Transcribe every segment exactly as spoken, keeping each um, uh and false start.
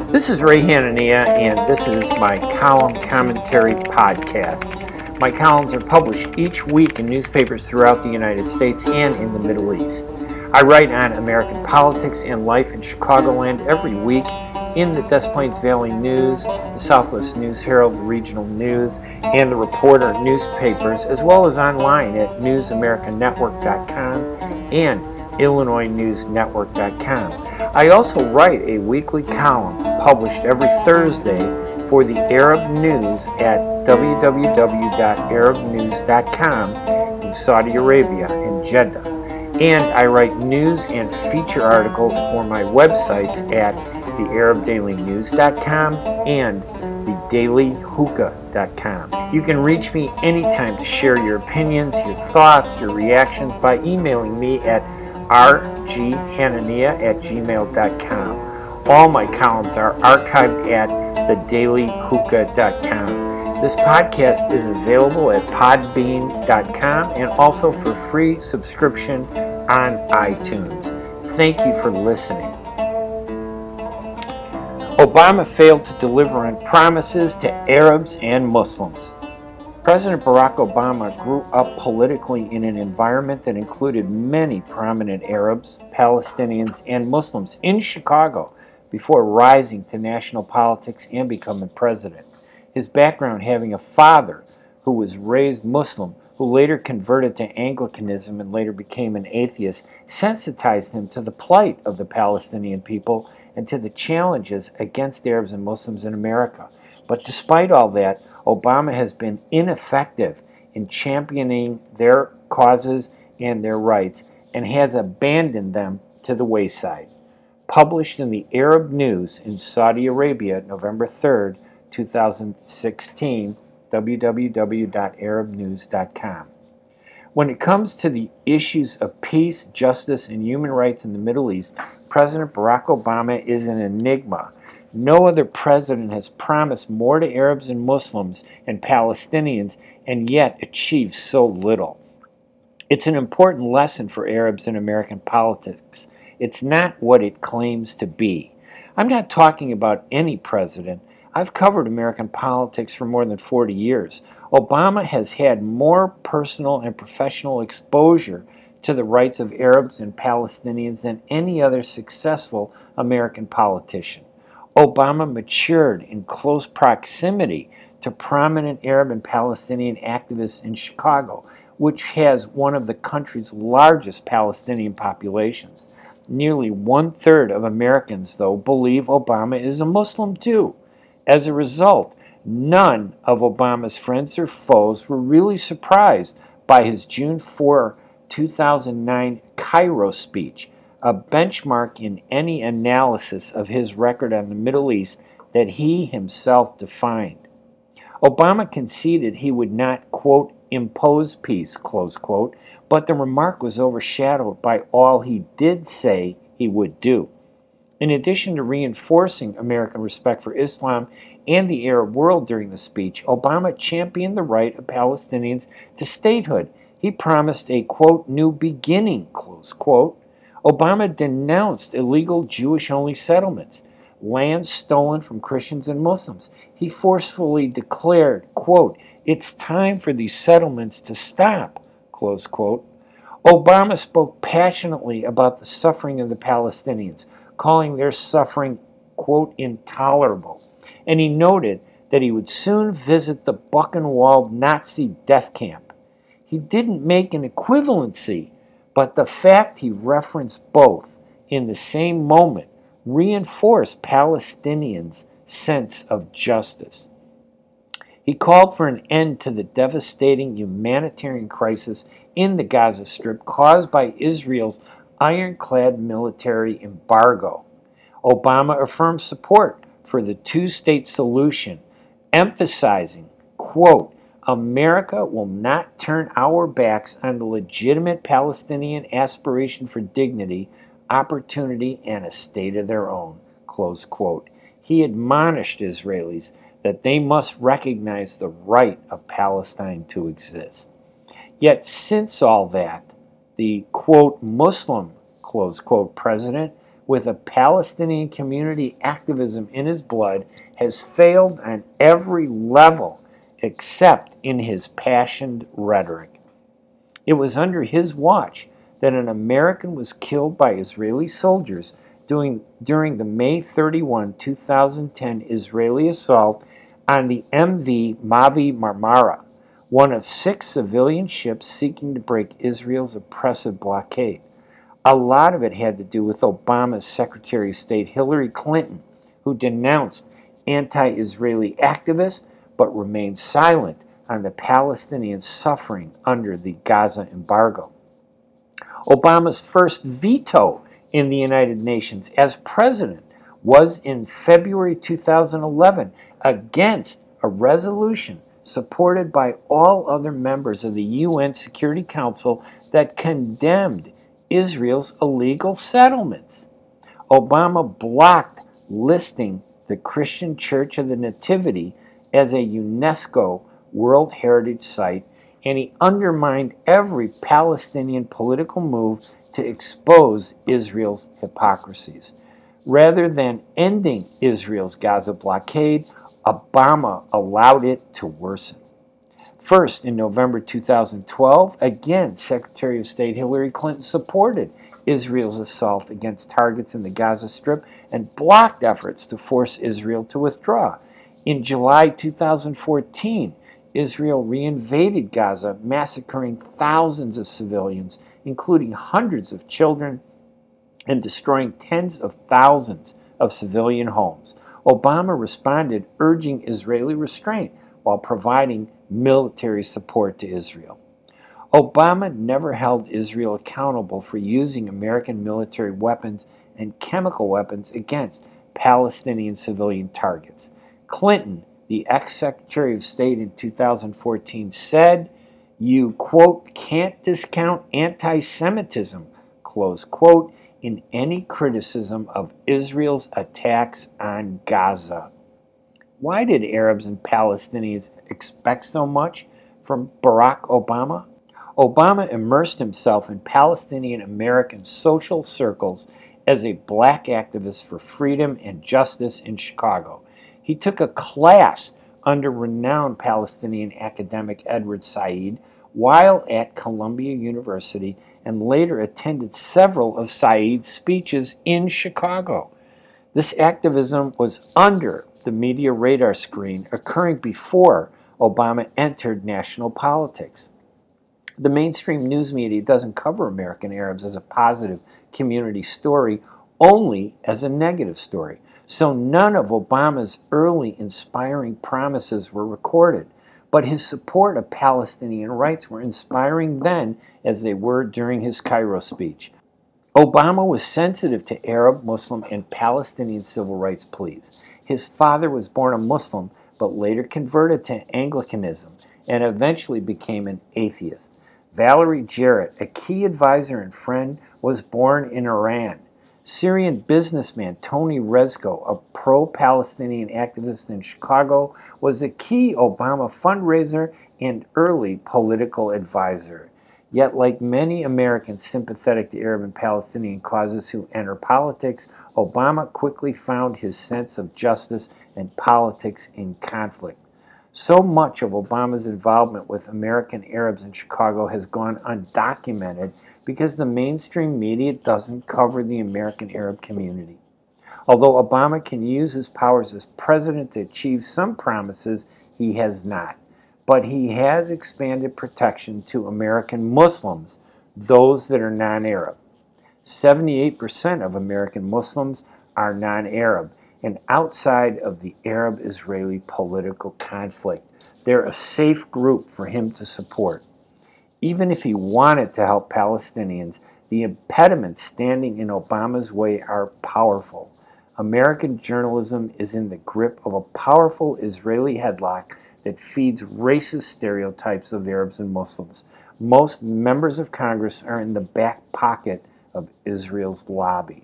This is Ray Hanania, and this is my column commentary podcast. My columns are published each week in newspapers throughout the United States and in the Middle East. I write on American politics and life in Chicagoland every week in the Des Plaines Valley News, the Southwest News Herald, the Regional News, and the Reporter newspapers, as well as online at news american network dot com and illinois news network dot com. I also write a weekly column published every Thursday for the Arab News at w w w dot arab news dot com in Saudi Arabia and Jeddah. And I write news and feature articles for my websites at the arab daily news dot com and the daily hookah dot com. You can reach me anytime to share your opinions, your thoughts, your reactions by emailing me at r g hanania at gmail dot com. All my columns are archived at the daily hookah dot com. This podcast is available at podbean dot com and also for free subscription on iTunes. Thank you for listening. Obama failed to deliver on promises to Arabs and Muslims. President Barack Obama grew up politically in an environment that included many prominent Arabs, Palestinians, and Muslims in Chicago before rising to national politics and becoming president. His background having a father who was raised Muslim, who later converted to Anglicanism and later became an atheist, sensitized him to the plight of the Palestinian people and to the challenges against Arabs and Muslims in America. But despite all that, Obama has been ineffective in championing their causes and their rights and has abandoned them to the wayside. Published in the Arab News in Saudi Arabia, November third, two thousand sixteen, w w w dot arab news dot com. When it comes to the issues of peace, justice, and human rights in the Middle East, President Barack Obama is an enigma. No other president has promised more to Arabs and Muslims and Palestinians and yet achieved so little. It's an important lesson for Arabs in American politics. It's not what it claims to be. I'm not talking about any president. I've covered American politics for more than forty years. Obama has had more personal and professional exposure to the rights of Arabs and Palestinians than any other successful American politician. Obama matured in close proximity to prominent Arab and Palestinian activists in Chicago, which has one of the country's largest Palestinian populations. Nearly one-third of Americans, though, believe Obama is a Muslim too. As a result, none of Obama's friends or foes were really surprised by his June fourth, two thousand nine Cairo speech, a benchmark in any analysis of his record on the Middle East that he himself defined. Obama conceded he would not, quote, impose peace, close quote, but the remark was overshadowed by all he did say he would do. In addition to reinforcing American respect for Islam and the Arab world during the speech, Obama championed the right of Palestinians to statehood. He promised a, quote, new beginning, close quote. Obama denounced illegal Jewish-only settlements, land stolen from Christians and Muslims. He forcefully declared, quote, it's time for these settlements to stop, close quote. Obama spoke passionately about the suffering of the Palestinians, calling their suffering, quote, intolerable. And he noted that he would soon visit the Buchenwald Nazi death camp. He didn't make an equivalency, but the fact he referenced both in the same moment reinforced Palestinians' sense of justice. He called for an end to the devastating humanitarian crisis in the Gaza Strip caused by Israel's ironclad military embargo. Obama affirmed support for the two-state solution, emphasizing, quote, America will not turn our backs on the legitimate Palestinian aspiration for dignity, opportunity, and a state of their own, close quote. He admonished Israelis that they must recognize the right of Palestine to exist. Yet since all that, the, quote, Muslim, close quote, president with a Palestinian community activism in his blood, has failed on every level except in his passionate rhetoric. It was under his watch that an American was killed by Israeli soldiers during, during the May thirty-first, two thousand ten Israeli assault on the M V Mavi Marmara, one of six civilian ships seeking to break Israel's oppressive blockade. A lot of it had to do with Obama's Secretary of State Hillary Clinton, who denounced anti-Israeli activists but remained silent on the Palestinians suffering under the Gaza embargo. Obama's first veto in the United Nations as president was in February two thousand eleven against a resolution supported by all other members of the U N Security Council that condemned Israel's illegal settlements. Obama blocked listing the Christian Church of the Nativity as a UNESCO World Heritage Site, and he undermined every Palestinian political move to expose Israel's hypocrisies. Rather than ending Israel's Gaza blockade, Obama allowed it to worsen. First, in November two thousand twelve, again, Secretary of State Hillary Clinton supported Israel's assault against targets in the Gaza Strip and blocked efforts to force Israel to withdraw. In July two thousand fourteen, Israel reinvaded Gaza, massacring thousands of civilians, including hundreds of children, and destroying tens of thousands of civilian homes. Obama responded, urging Israeli restraint while providing military support to Israel. Obama never held Israel accountable for using American military weapons and chemical weapons against Palestinian civilian targets. Clinton, the ex-Secretary of State in two thousand fourteen, said, "You, quote, can't discount anti-Semitism," close quote, in any criticism of Israel's attacks on Gaza. Why did Arabs and Palestinians expect so much from Barack Obama? Obama immersed himself in Palestinian American social circles as a black activist for freedom and justice in Chicago. He took a class under renowned Palestinian academic Edward Said while at Columbia University and later attended several of Said's speeches in Chicago. This activism was under the media radar screen, occurring before Obama entered national politics. The mainstream news media doesn't cover American Arabs as a positive community story, only as a negative story. So none of Obama's early inspiring promises were recorded, but his support of Palestinian rights were inspiring then as they were during his Cairo speech. Obama was sensitive to Arab, Muslim, and Palestinian civil rights pleas. His father was born a Muslim, but later converted to Anglicanism and eventually became an atheist. Valerie Jarrett, a key advisor and friend, was born in Iran. Syrian businessman Tony Rezko, a pro-Palestinian activist in Chicago, was a key Obama fundraiser and early political advisor. Yet, like many Americans sympathetic to Arab and Palestinian causes who enter politics, Obama quickly found his sense of justice and politics in conflict. So much of Obama's involvement with American Arabs in Chicago has gone undocumented because the mainstream media doesn't cover the American Arab community. Although Obama can use his powers as president to achieve some promises, he has not. But he has expanded protection to American Muslims, those that are non-Arab. seventy-eight percent of American Muslims are non-Arab, and outside of the Arab-Israeli political conflict, they're a safe group for him to support. Even if he wanted to help Palestinians, the impediments standing in Obama's way are powerful. American journalism is in the grip of a powerful Israeli headlock that feeds racist stereotypes of Arabs and Muslims. Most members of Congress are in the back pocket of Israel's lobby.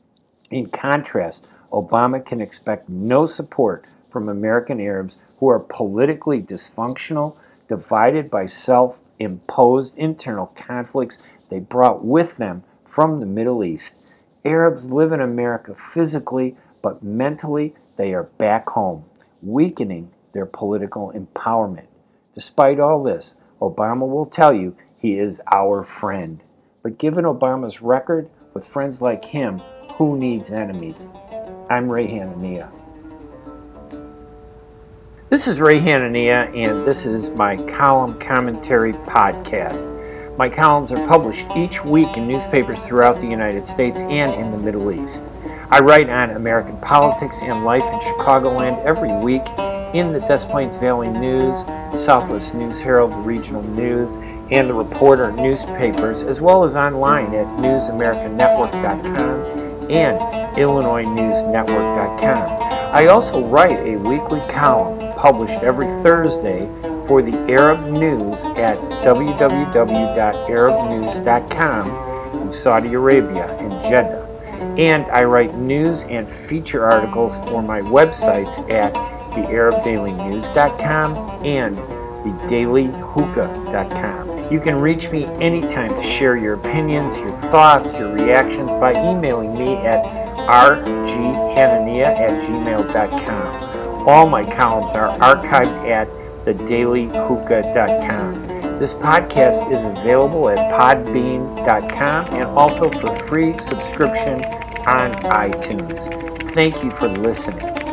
In contrast, Obama can expect no support from American Arabs who are politically dysfunctional, divided by self-imposed internal conflicts they brought with them from the Middle East. Arabs live in America physically, but mentally they are back home, weakening their political empowerment. Despite all this, Obama will tell you he is our friend. But given Obama's record with friends like him, who needs enemies? I'm Ray Hanania. This is Ray Hanania, and this is my column commentary podcast. My columns are published each week in newspapers throughout the United States and in the Middle East. I write on American politics and life in Chicagoland every week in the Des Plaines Valley News, the Southwest News Herald, the Regional News, and the Reporter newspapers, as well as online at news american network dot com and illinois news network dot com. I also write a weekly column published every Thursday for the Arab News at w w w dot arab news dot com in Saudi Arabia in Jeddah. And I write news and feature articles for my websites at the arab daily news dot com and the daily hookah dot com. You can reach me anytime to share your opinions, your thoughts, your reactions by emailing me at r g hanania at gmail dot com. All my columns are archived at the daily hookah dot com. This podcast is available at podbean dot com and also for free subscription on iTunes. Thank you for listening.